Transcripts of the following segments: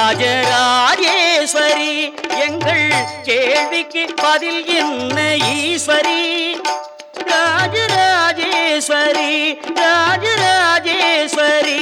ராஜராஜேஸ்வரி எங்கள் கேள்விக்கு பதில் என்ன ஈஸ்வரி? ராஜராஜேஸ்வரி ராஜராஜேஸ்வரி.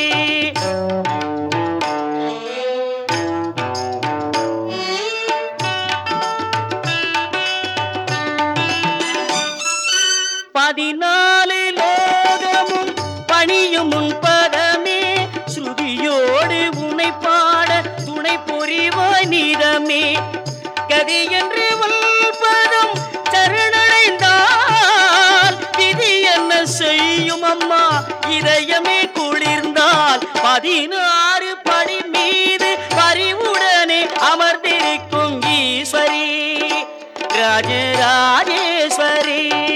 பதினாலு லோகமும் பணியும் உன் பதமே, ஸ்ருதியோடு உனை பாட துணை புரிவாய் நீதமே. கதி என்று பதம் சரணடைந்தால் விதி என்ன செய்யும் அம்மா? இதயமே குளிர்ந்தால் 16 படி மீது பரிவுடனே அமர்ந்திருக்கும் ஈஸ்வரி ராஜராஜேஸ்வரி.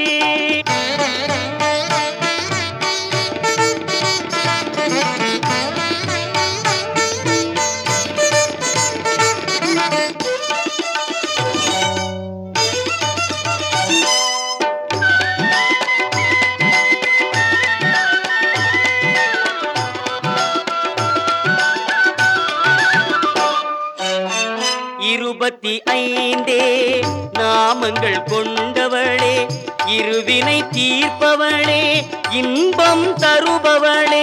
இருபத்தி 5 நாமங்கள் கொண்டவளே, இருவினை தீர்ப்பவளே, இன்பம் தருபவளே.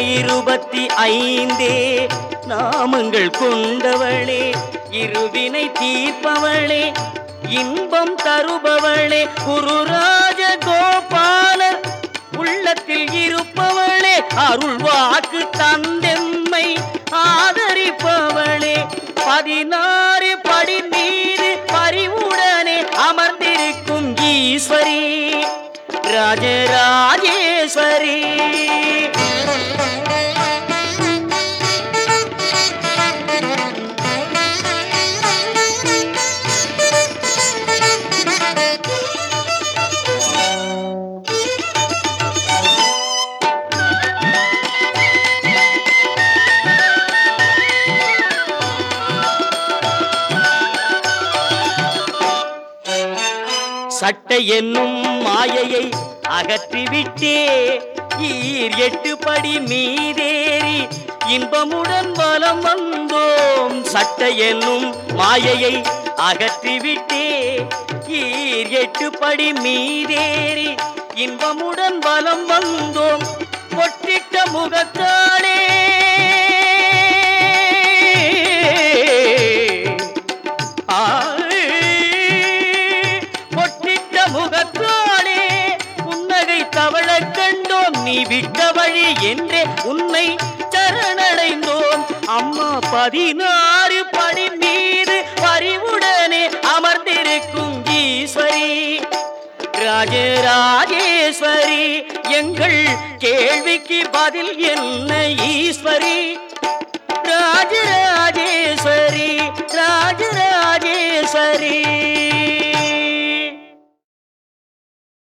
25 நாமங்கள் கொண்டவளே, இருவினை தீர்ப்பவளே, இன்பம் தருபவளே. குருராஜ கோபாலர் உள்ளத்தில் இருப்பவளே, அருள் வாக்கு தந்தெம்மை ஆதரிப்பவளே. 16 படி மீது பரிவுடனே அமர்ந்திருக்கும் ஈஸ்வரி ராஜராஜேஸ்வரி. சட்டை என்னும் மாயையை அகற்றிவிட்டே, 8 படி மீதேறி இன்பமுடன் வலம் வந்தோம். சட்டை என்னும் மாயையை அகற்றிவிட்டே, 8 படி மீதேறி இன்பமுடன் வலம் வந்தோம். பொட்டிட்ட முகத்தாளே முகத்தாளே புன்னகை தவழ கண்டோம். நீ விட்ட வழி என்றே உன்னை சரணடைந்தோம். அம்மா 16 படி மீது பரிவுடனே அமர்ந்திருக்கும் ஈஸ்வரி ராஜராஜேஸ்வரி எங்கள் கேள்விக்கு பதில் என்ன ஈஸ்வரி ராஜராஜேஸ்வரி ராஜராஜேஸ்வரி.